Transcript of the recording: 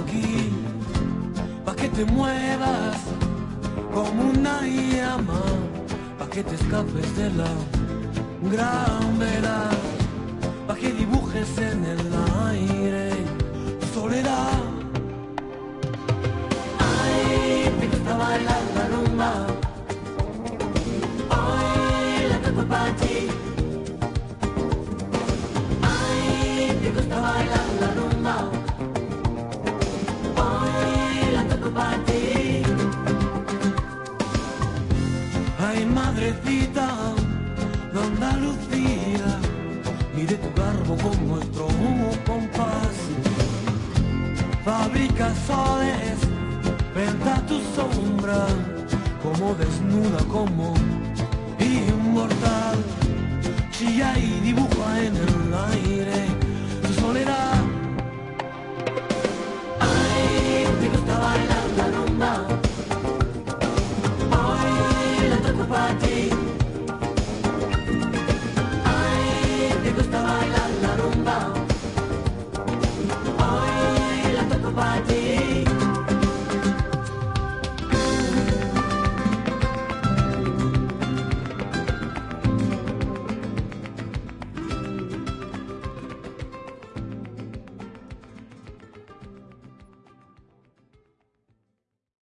aquí, pa' que te muevas como una llama, pa' que te escapes de la gran verdad, pa' que dibujes en el aire tu soledad. Ay, te gusta bailar la rumba, hoy la toco pa' ti. Ay, te gusta bailar la rumba, hoy la toco pa' ti. Ay, madrecita de Andalucía, mide tu garbo con nuestro compás. Fabrica soles, venta tu sombra, como desnuda, como inmortal. Chilla y dibuja en el aire tu soledad.